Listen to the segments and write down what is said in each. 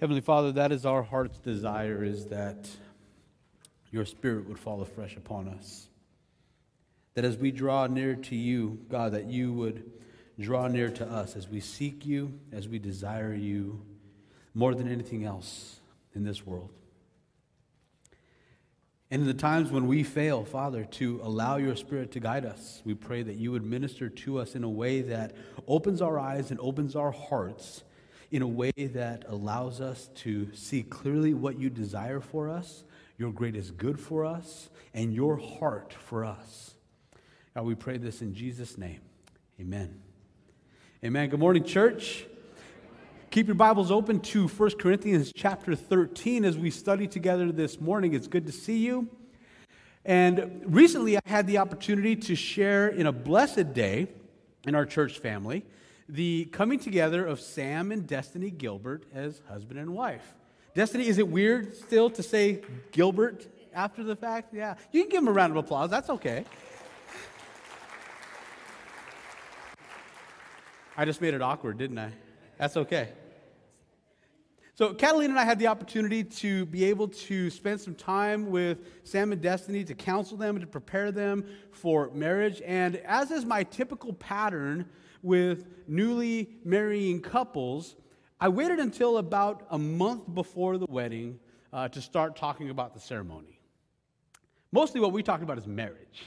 Heavenly Father, that is our heart's desire, is that your Spirit would fall afresh upon us. That as we draw near to you, God, that you would draw near to us as we seek you, as we desire you more than anything else in this world. And in the times when we fail, Father, to allow your Spirit to guide us, we pray that you would minister to us in a way that opens our eyes and opens our hearts in a way that allows us to see clearly what you desire for us, your greatest good for us, and your heart for us. God, we pray this in Jesus' name. Amen. Amen. Good morning, church. Keep your Bibles open to 1 Corinthians chapter 13 as we study together this morning. It's good to see you. And recently I had the opportunity to share in a blessed day in our church family the coming together of Sam and Destiny Gilbert as husband and wife. Destiny, is it weird still to say Gilbert after the fact? Yeah. You can give them a round of applause. That's okay. I just made it awkward, didn't I? That's okay. So Catalina and I had the opportunity to be able to spend some time with Sam and Destiny to counsel them and to prepare them for marriage. And as is my typical pattern with newly marrying couples, I waited until about a month before the wedding to start talking about the ceremony. Mostly what we talked about is marriage.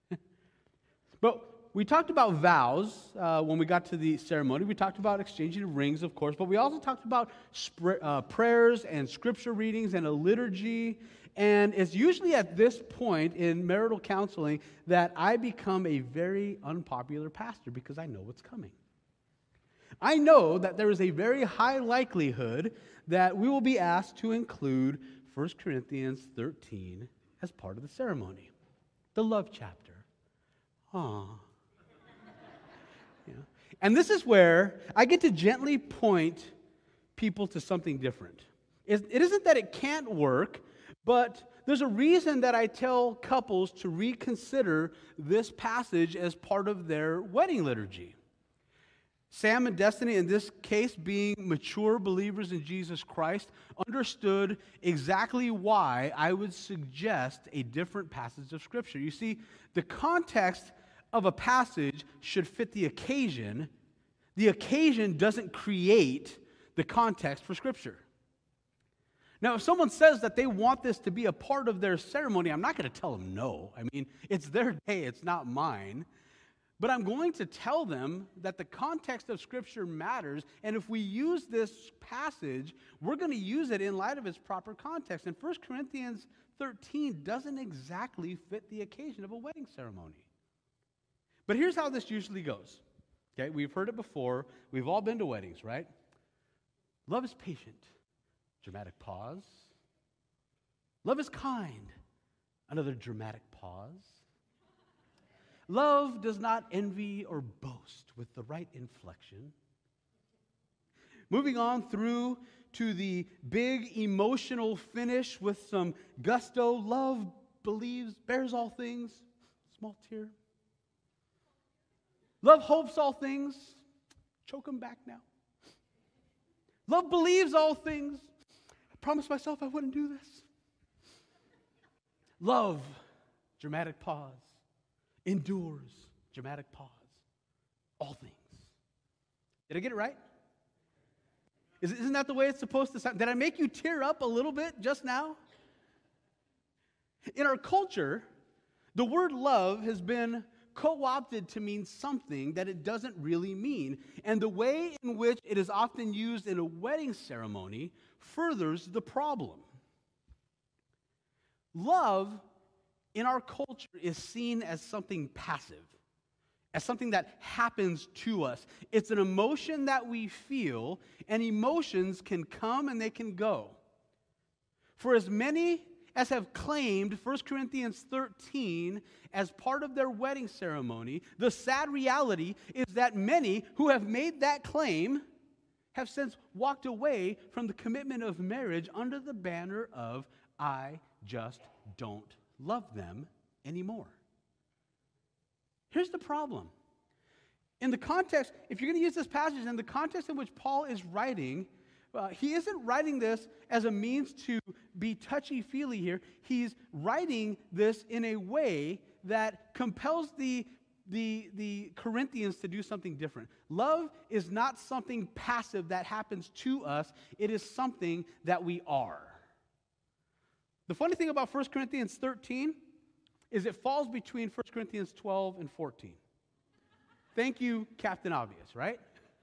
But we talked about vows when we got to the ceremony. We talked about exchanging rings, of course, but we also talked about prayers and scripture readings and a liturgy. And it's usually at this point in marital counseling that I become a very unpopular pastor because I know what's coming. I know that there is a very high likelihood that we will be asked to include 1 Corinthians 13 as part of the ceremony, the love chapter. Aww. Yeah. And this is where I get to gently point people to something different. It isn't that it can't work, but there's a reason that I tell couples to reconsider this passage as part of their wedding liturgy. Sam and Destiny, in this case, being mature believers in Jesus Christ, understood exactly why I would suggest a different passage of Scripture. You see, the context of a passage should fit the occasion. The occasion doesn't create the context for Scripture. Now, if someone says that they want this to be a part of their ceremony, I'm not going to tell them no. I mean, it's their day, it's not mine. But I'm going to tell them that the context of Scripture matters, and if we use this passage, we're going to use it in light of its proper context. And 1 Corinthians 13 doesn't exactly fit the occasion of a wedding ceremony. But here's how this usually goes. Okay, we've heard it before. We've all been to weddings, right? Love is patient. Dramatic pause. Love is kind. Another dramatic pause. Love does not envy or boast, with the right inflection. Moving on through to the big emotional finish with some gusto. Love believes, bears all things. Small tear. Love hopes all things. Choke them back now. Love believes all things. I promised myself I wouldn't do this. Love, dramatic pause. Endures, dramatic pause. All things. Did I get it right? Isn't that the way it's supposed to sound? Did I make you tear up a little bit just now? In our culture, the word love has been co-opted to mean something that it doesn't really mean. And the way in which it is often used in a wedding ceremony furthers the problem. Love in our culture is seen as something passive, as something that happens to us. It's an emotion that we feel, and emotions can come and they can go. For as many as have claimed 1 Corinthians 13 as part of their wedding ceremony, the sad reality is that many who have made that claim have since walked away from the commitment of marriage under the banner of, I just don't love them anymore. Here's the problem. In the context, if you're going to use this passage in the context in which Paul is writing, he isn't writing this as a means to be touchy-feely here. He's writing this in a way that compels the Corinthians to do something different. Love is not something passive that happens to us. It is something that we are. The funny thing about 1 Corinthians 13 is it falls between 1 Corinthians 12 and 14. Thank you, Captain Obvious, right?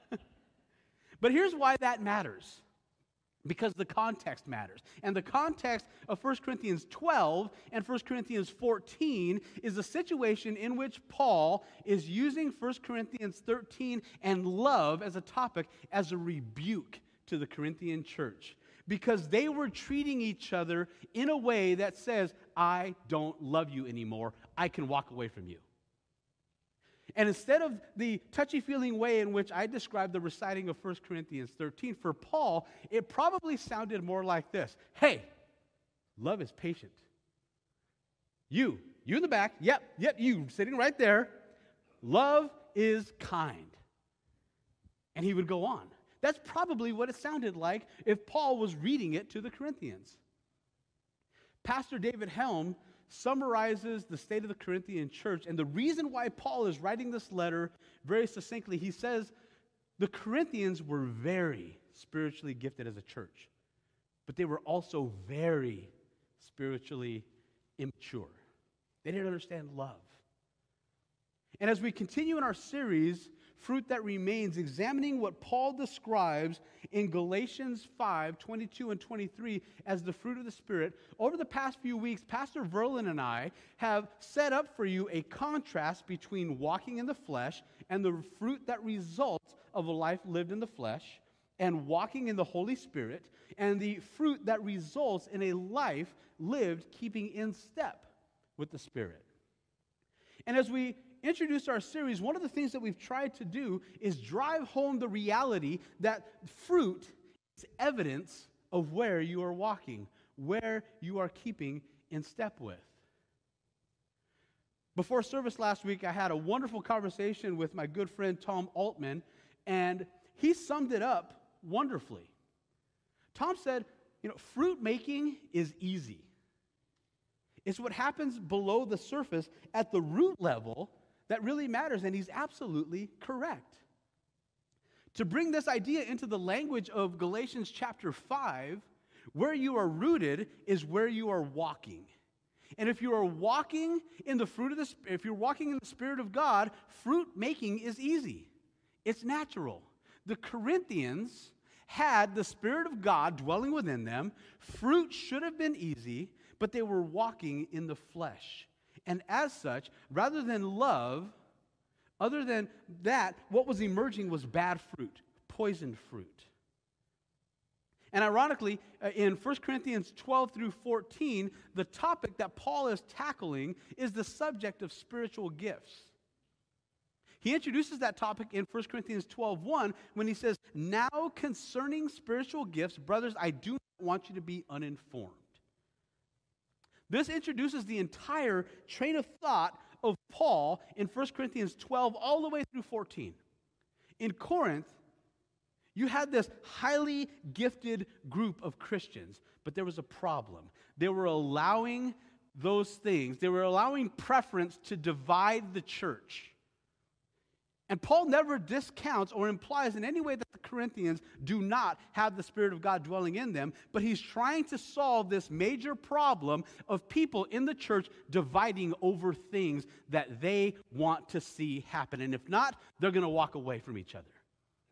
But here's why that matters. Because the context matters. And the context of 1 Corinthians 12 and 1 Corinthians 14 is a situation in which Paul is using 1 Corinthians 13 and love as a topic as a rebuke to the Corinthian church. Because they were treating each other in a way that says, I don't love you anymore. I can walk away from you. And instead of the touchy-feeling way in which I described the reciting of 1 Corinthians 13, for Paul, it probably sounded more like this. Hey, love is patient. You in the back, yep, you sitting right there. Love is kind. And he would go on. That's probably what it sounded like if Paul was reading it to the Corinthians. Pastor David Helm summarizes the state of the Corinthian church, and the reason why Paul is writing this letter very succinctly, he says the Corinthians were very spiritually gifted as a church, but they were also very spiritually immature. They didn't understand love. And as we continue in our series, Fruit That Remains, examining what Paul describes in Galatians 5:22 and 23 as the fruit of the Spirit, over the past few weeks, Pastor Verlin and I have set up for you a contrast between walking in the flesh and the fruit that results of a life lived in the flesh, and walking in the Holy Spirit, and the fruit that results in a life lived keeping in step with the Spirit. And as we introduce our series, one of the things that we've tried to do is drive home the reality that fruit is evidence of where you are walking, where you are keeping in step with. Before service last week, I had a wonderful conversation with my good friend Tom Altman, and he summed it up wonderfully. Tom said, fruit making is easy. It's what happens below the surface at the root level that really matters, and he's absolutely correct. To bring this idea into the language of Galatians chapter 5, where you are rooted is where you are walking. And if you are walking in the fruit of if you're walking in the Spirit of God, fruit making is easy. It's natural. The Corinthians had the Spirit of God dwelling within them. Fruit should have been easy, but they were walking in the flesh. And as such, rather than love, other than that, what was emerging was bad fruit, poisoned fruit. And ironically, in 1 Corinthians 12 through 14, the topic that Paul is tackling is the subject of spiritual gifts. He introduces that topic in 1 Corinthians 12:1 when he says, "Now concerning spiritual gifts, brothers, I do not want you to be uninformed." This introduces the entire train of thought of Paul in 1 Corinthians 12 all the way through 14. In Corinth, you had this highly gifted group of Christians, but there was a problem. They were allowing those things. They were allowing preference to divide the church. And Paul never discounts or implies in any way that the Corinthians do not have the Spirit of God dwelling in them, but he's trying to solve this major problem of people in the church dividing over things that they want to see happen. And if not, they're going to walk away from each other.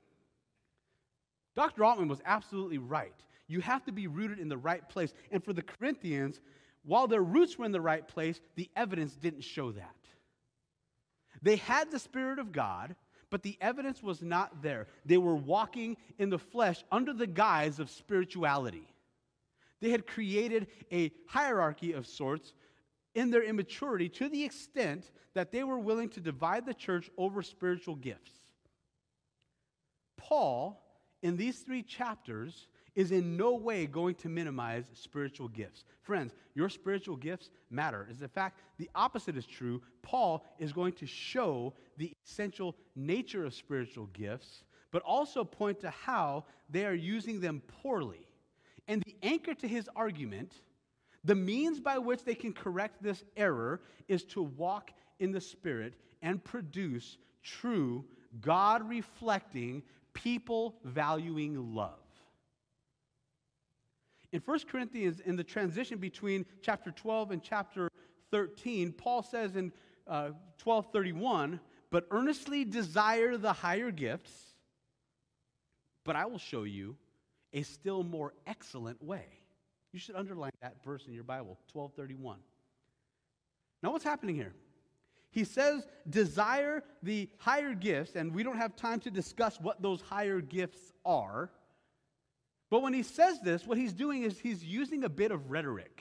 Dr. Altman was absolutely right. You have to be rooted in the right place. And for the Corinthians, while their roots were in the right place, the evidence didn't show that. They had the Spirit of God, but the evidence was not there. They were walking in the flesh under the guise of spirituality. They had created a hierarchy of sorts in their immaturity to the extent that they were willing to divide the church over spiritual gifts. Paul, in these 3 chapters, is in no way going to minimize spiritual gifts. Friends, your spiritual gifts matter. As in fact, the opposite is true. Paul is going to show the essential nature of spiritual gifts, but also point to how they are using them poorly. And the anchor to his argument, the means by which they can correct this error, is to walk in the Spirit and produce true, God-reflecting, people-valuing love. In 1 Corinthians, in the transition between chapter 12 and chapter 13, Paul says in 12:31, "But earnestly desire the higher gifts, but I will show you a still more excellent way." You should underline that verse in your Bible, 12:31. Now what's happening here? He says, desire the higher gifts, and we don't have time to discuss what those higher gifts are. But when he says this, what he's doing is he's using a bit of rhetoric.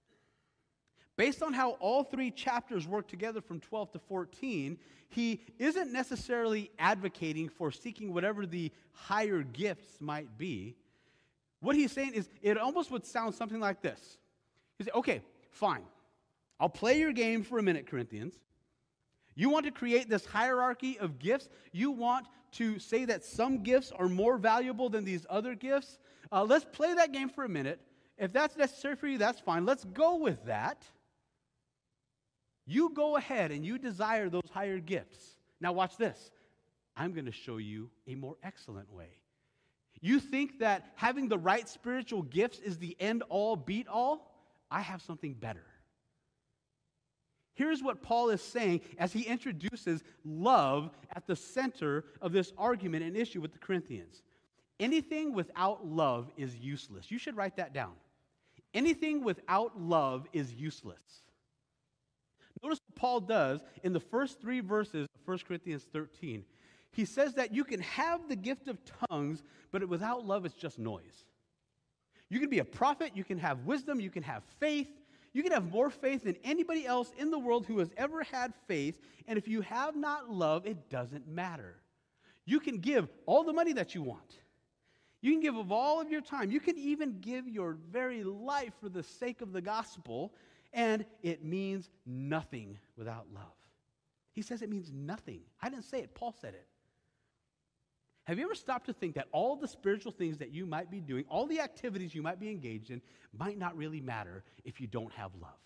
Based on how all three chapters work together from 12 to 14, he isn't necessarily advocating for seeking whatever the higher gifts might be. What he's saying is, it almost would sound something like this. He said, okay, fine. I'll play your game for a minute, Corinthians. You want to create this hierarchy of gifts? You want to say that some gifts are more valuable than these other gifts? Let's play that game for a minute. If that's necessary for you, that's fine. Let's go with that. You go ahead and you desire those higher gifts. Now watch this. I'm going to show you a more excellent way. You think that having the right spiritual gifts is the end-all, beat-all? I have something better. Here's what Paul is saying as he introduces love at the center of this argument and issue with the Corinthians. Anything without love is useless. You should write that down. Anything without love is useless. Notice what Paul does in the first three verses of 1 Corinthians 13. He says that you can have the gift of tongues, but without love it's just noise. You can be a prophet, you can have wisdom, you can have faith. You can have more faith than anybody else in the world who has ever had faith, and if you have not love, it doesn't matter. You can give all the money that you want. You can give of all of your time. You can even give your very life for the sake of the gospel, and it means nothing without love. He says it means nothing. I didn't say it. Paul said it. Have you ever stopped to think that all the spiritual things that you might be doing, all the activities you might be engaged in, might not really matter if you don't have love?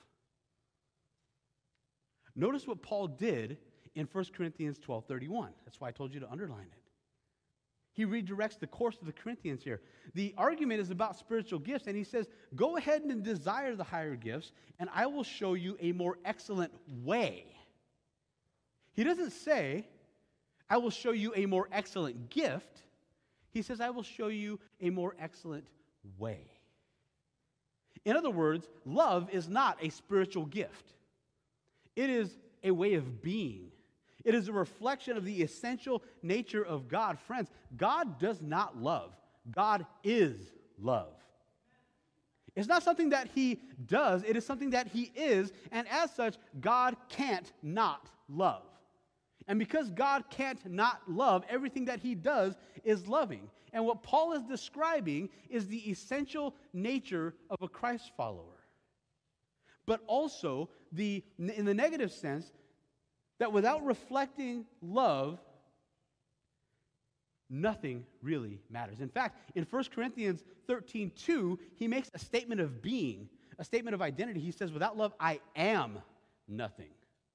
Notice what Paul did in 1 Corinthians 12:31. That's why I told you to underline it. He redirects the course of the Corinthians here. The argument is about spiritual gifts, and he says, go ahead and desire the higher gifts, and I will show you a more excellent way. He doesn't say, I will show you a more excellent gift. He says, I will show you a more excellent way. In other words, love is not a spiritual gift. It is a way of being. It is a reflection of the essential nature of God. Friends, God does not love. God is love. It's not something that he does. It is something that he is, and as such, God can't not love. And because God can't not love, everything that he does is loving. And what Paul is describing is the essential nature of a Christ follower. But also, in the negative sense, that without reflecting love, nothing really matters. In fact, in 1 Corinthians 13:2, he makes a statement of being, a statement of identity. He says, without love, I am nothing.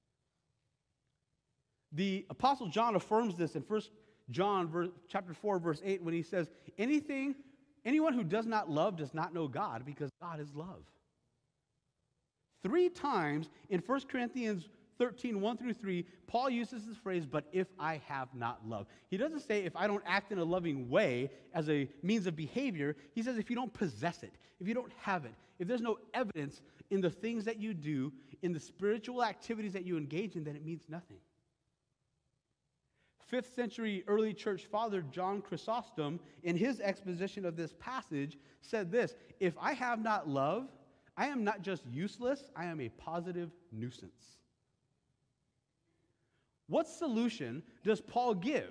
The Apostle John affirms this in 1 John chapter 4, verse 8, when he says, anyone who does not love does not know God, because God is love. 3 times in 1 Corinthians 13, 1 through 3, Paul uses this phrase, but if I have not love. He doesn't say if I don't act in a loving way as a means of behavior. He says if you don't possess it, if you don't have it, if there's no evidence in the things that you do, in the spiritual activities that you engage in, then it means nothing. 5th century early church father John Chrysostom, in his exposition of this passage, said this, if I have not love, I am not just useless, I am a positive nuisance. What solution does Paul give?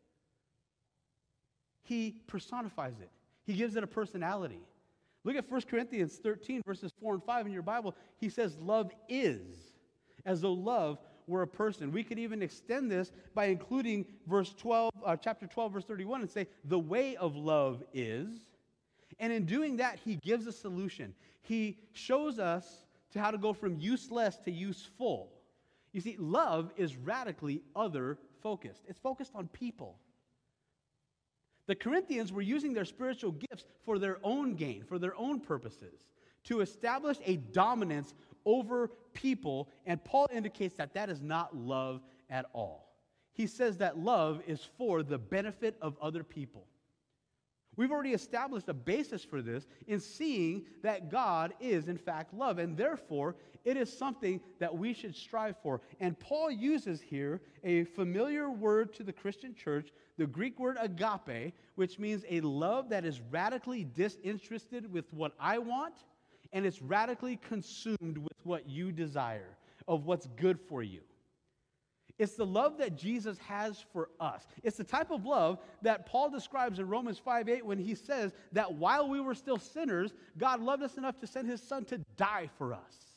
He personifies it. He gives it a personality. Look at 1 Corinthians 13, verses 4 and 5 in your Bible. He says, love is, as though love were a person. We could even extend this by including chapter 12, verse 31, and say, the way of love is. And in doing that, he gives a solution. He shows us to how to go from useless to useful. You see, love is radically other-focused. It's focused on people. The Corinthians were using their spiritual gifts for their own gain, for their own purposes, to establish a dominance over people, and Paul indicates that that is not love at all. He says that love is for the benefit of other people. We've already established a basis for this in seeing that God is, in fact, love, and therefore, it is something that we should strive for. And Paul uses here a familiar word to the Christian church, the Greek word agape, which means a love that is radically disinterested with what I want, and it's radically consumed with what you desire, of what's good for you. It's the love that Jesus has for us. It's the type of love that Paul describes in Romans 5:8 when he says that while we were still sinners, God loved us enough to send his son to die for us.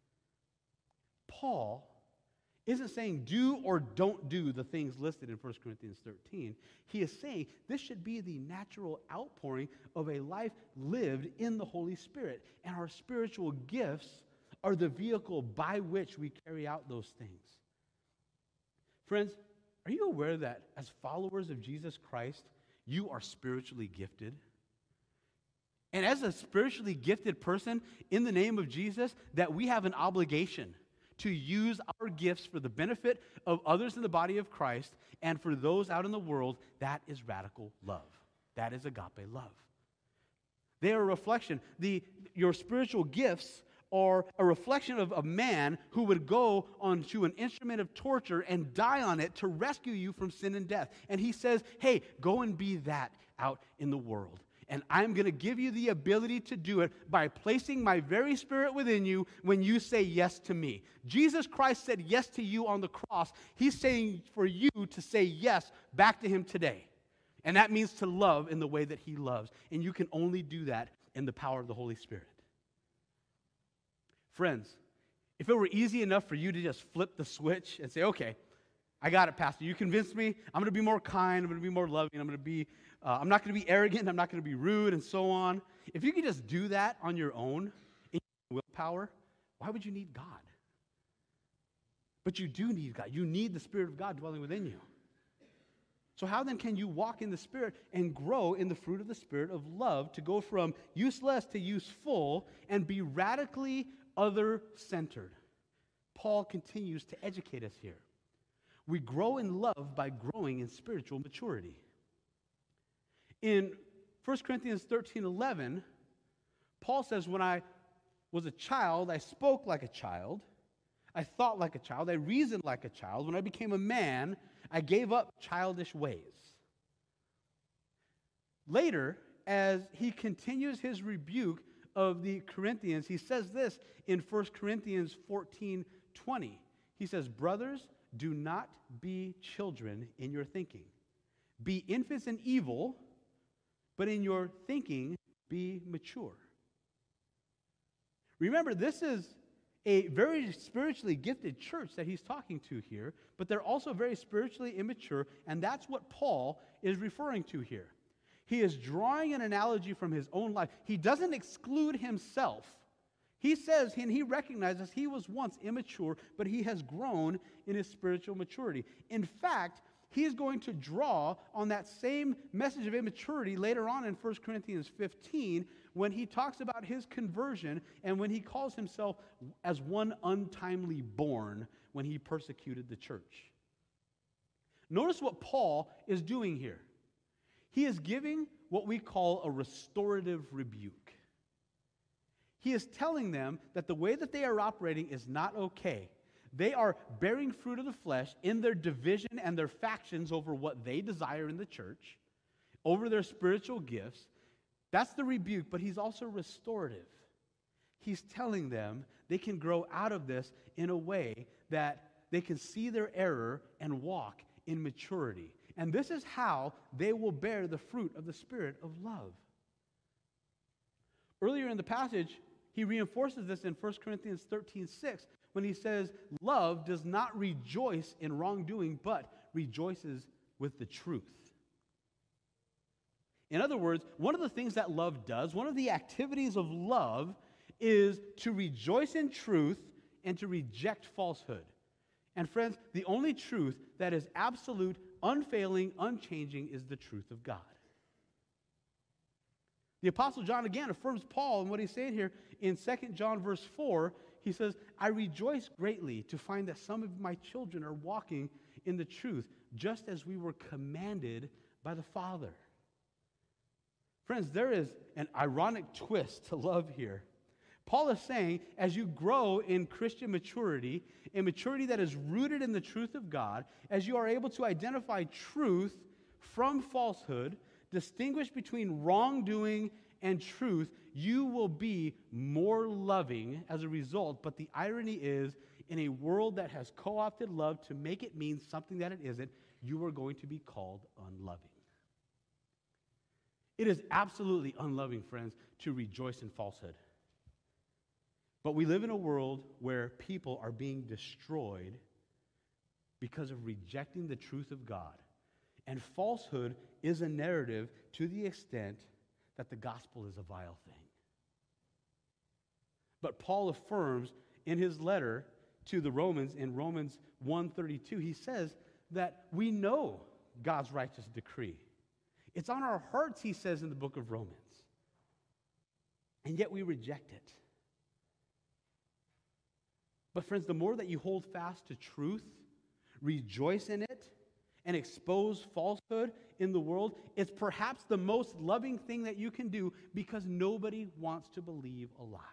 Paul isn't saying do or don't do the things listed in 1 Corinthians 13. He is saying this should be the natural outpouring of a life lived in the Holy Spirit. And our spiritual gifts are the vehicle by which we carry out those things. Friends, are you aware that as followers of Jesus Christ, you are spiritually gifted? And as a spiritually gifted person, in the name of Jesus, that we have an obligation to use our gifts for the benefit of others in the body of Christ and for those out in the world. That is radical love. That is agape love. They are a reflection. Your spiritual gifts are a reflection of a man who would go onto an instrument of torture and die on it to rescue you from sin and death. And he says, hey, go and be that out in the world. And I'm going to give you the ability to do it by placing my very spirit within you when you say yes to me. Jesus Christ said yes to you on the cross. He's saying for you to say yes back to him today. And that means to love in the way that he loves. And you can only do that in the power of the Holy Spirit. Friends, if it were easy enough for you to just flip the switch and say, okay, I got it, Pastor. You convinced me. I'm going to be more kind. I'm going to be more loving. I'm not going to be arrogant. I'm not going to be rude and so on. If you could just do that on your own, in your willpower, why would you need God? But you do need God. You need the Spirit of God dwelling within you. So how then can you walk in the Spirit and grow in the fruit of the Spirit of love to go from useless to useful and be radically other-centered? Paul continues to educate us here. We grow in love by growing in spiritual maturity. In 1 Corinthians 13:11, Paul says, when I was a child, I spoke like a child. I thought like a child. I reasoned like a child. When I became a man, I gave up childish ways. Later, as he continues his rebuke of the Corinthians, he says this in 1 Corinthians 14:20. He says, brothers, do not be children in your thinking. Be infants in evil, but in your thinking be mature. Remember, this is a very spiritually gifted church that he's talking to here, but they're also very spiritually immature, and that's what Paul is referring to here. He is drawing an analogy from his own life. He doesn't exclude himself. He says, and he recognizes he was once immature, but he has grown in his spiritual maturity. In fact, he is going to draw on that same message of immaturity later on in 1 Corinthians 15 when he talks about his conversion and when he calls himself as one untimely born when he persecuted the church. Notice what Paul is doing here. He is giving what we call a restorative rebuke. He is telling them that the way that they are operating is not okay. They are bearing fruit of the flesh in their division and their factions over what they desire in the church, over their spiritual gifts. That's the rebuke, but he's also restorative. He's telling them they can grow out of this in a way that they can see their error and walk in maturity. And this is how they will bear the fruit of the Spirit of love. Earlier in the passage, He reinforces this in 1 Corinthians 13:6 when he says, love does not rejoice in wrongdoing, but rejoices with the truth. In other words, one of the things that love does, one of the activities of love is to rejoice in truth and to reject falsehood. And friends, the only truth that is absolute, unfailing, unchanging is the truth of God. The Apostle John again affirms Paul in what he's saying here in 2 John verse 4. He says, I rejoice greatly to find that some of my children are walking in the truth, just as we were commanded by the Father. Friends, there is an ironic twist to love here. Paul is saying, as you grow in Christian maturity, a maturity that is rooted in the truth of God, as you are able to identify truth from falsehood, distinguish between wrongdoing and truth, you will be more loving as a result. But the irony is, in a world that has co-opted love to make it mean something that it isn't, you are going to be called unloving. It is absolutely unloving, friends, to rejoice in falsehood. But we live in a world where people are being destroyed because of rejecting the truth of God. And falsehood is a narrative to the extent that the gospel is a vile thing. But Paul affirms in his letter to the Romans, in Romans 1:32, he says that we know God's righteous decree. It's on our hearts, he says in the book of Romans. And yet we reject it. But friends, the more that you hold fast to truth, rejoice in it, and expose falsehood in the world, it's perhaps the most loving thing that you can do because nobody wants to believe a lie.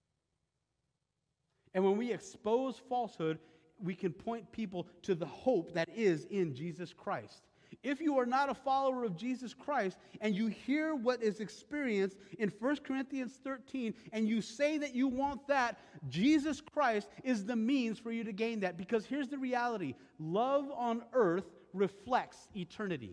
And when we expose falsehood, we can point people to the hope that is in Jesus Christ. If you are not a follower of Jesus Christ and you hear what is experienced in 1 Corinthians 13 and you say that you want that, Jesus Christ is the means for you to gain that. Because here's the reality. Love on earth reflects eternity.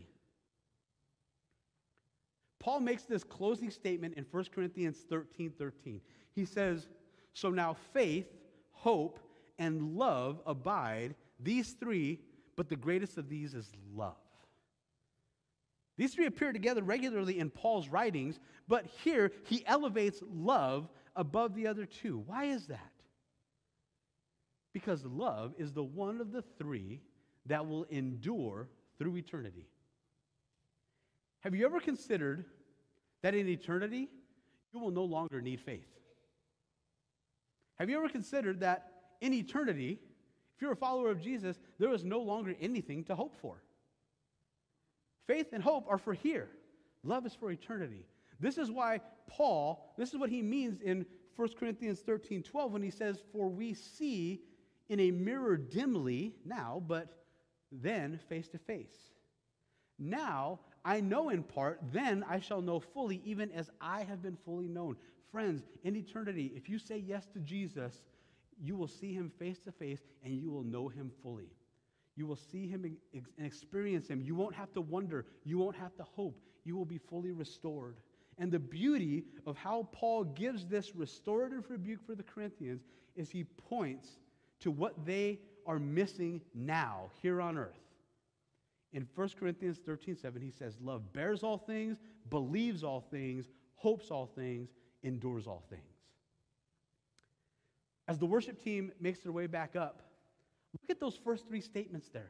Paul makes this closing statement in 1 Corinthians 13:13. He says, so now faith, hope, and love abide, these three, but the greatest of these is love. These three appear together regularly in Paul's writings, but here he elevates love above the other two. Why is that? Because love is the one of the three that will endure through eternity. Have you ever considered that in eternity, you will no longer need faith? Have you ever considered that in eternity, if you're a follower of Jesus, there is no longer anything to hope for? Faith and hope are for here. Love is for eternity. This is why Paul, this is what he means in 1 Corinthians 13:12 when he says, for we see in a mirror dimly now, but then face to face. Now I know in part, then I shall know fully, even as I have been fully known. Friends, in eternity, if you say yes to Jesus, you will see him face to face and you will know him fully. You will see him and experience him. You won't have to wonder. You won't have to hope. You will be fully restored. And the beauty of how Paul gives this restorative rebuke for the Corinthians is he points to what they are missing now, here on earth. In 1 Corinthians 13:7, he says, love bears all things, believes all things, hopes all things, endures all things. As the worship team makes their way back up, look at those first three statements there.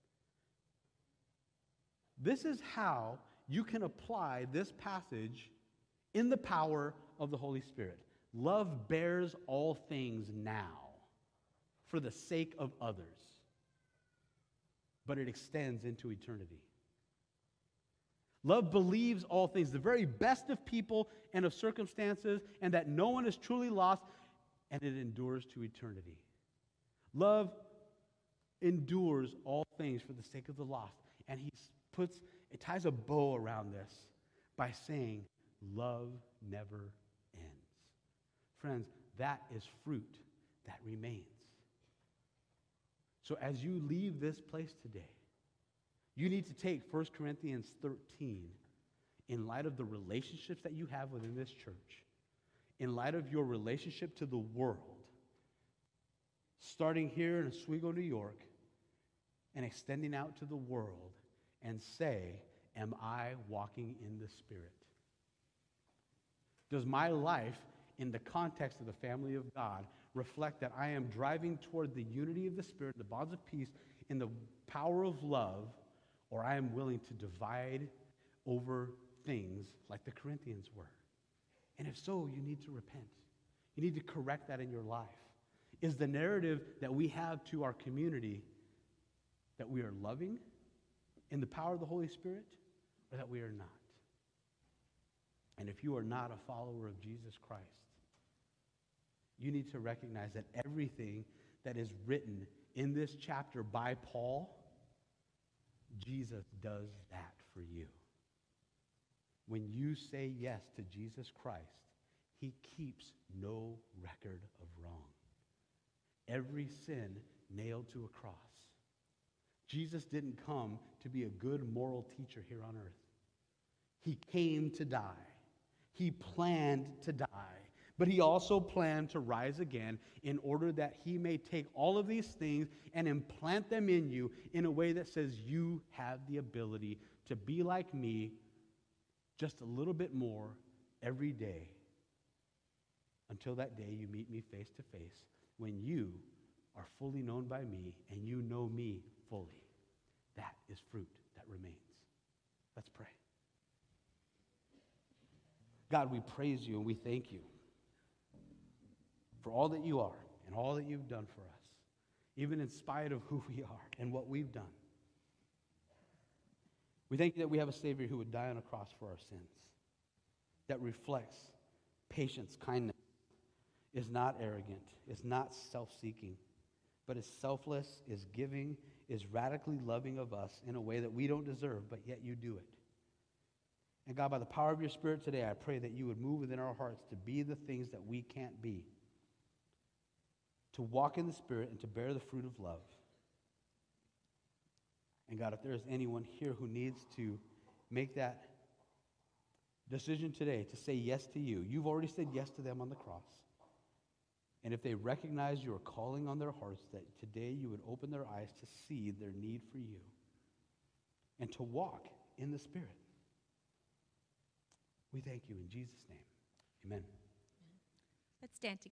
This is how you can apply this passage in the power of the Holy Spirit. Love bears all things now for the sake of others, but it extends into eternity. Love believes all things, the very best of people and of circumstances, and that no one is truly lost, and it endures to eternity. Love endures all things for the sake of the lost. And it ties a bow around this by saying, love never ends. Friends, that is fruit that remains. So as you leave this place today, you need to take 1 Corinthians 13 in light of the relationships that you have within this church, in light of your relationship to the world, starting here in Oswego, New York, and extending out to the world, and say, am I walking in the Spirit? Does my life, in the context of the family of God, reflect that I am driving toward the unity of the Spirit, the bonds of peace, in the power of love, or I am willing to divide over things like the Corinthians were? And if so, you need to repent. You need to correct that in your life. Is the narrative that we have to our community that we are loving in the power of the Holy Spirit, or that we are not? And if you are not a follower of Jesus Christ, you need to recognize that everything that is written in this chapter by Paul, Jesus does that for you. When you say yes to Jesus Christ, he keeps no record of wrong. Every sin nailed to a cross. Jesus didn't come to be a good moral teacher here on earth. He came to die. He planned to die. But he also planned to rise again in order that he may take all of these things and implant them in you in a way that says you have the ability to be like me just a little bit more every day until that day you meet me face to face, when you are fully known by me and you know me fully. That is fruit that remains. Let's pray. God, we praise you and we thank you for all that you are and all that you've done for us, even in spite of who we are and what we've done. We thank you that we have a Savior who would die on a cross for our sins, that reflects patience, kindness, is not arrogant, is not self-seeking, but is selfless, is giving, is radically loving of us in a way that we don't deserve, but yet you do it. And God, by the power of your Spirit today, I pray that you would move within our hearts to be the things that we can't be, to walk in the Spirit and to bear the fruit of love. And God, if there is anyone here who needs to make that decision today to say yes to you, you've already said yes to them on the cross. And if they recognize your calling on their hearts, that today you would open their eyes to see their need for you and to walk in the Spirit. We thank you in Jesus' name. Amen. Let's stand together.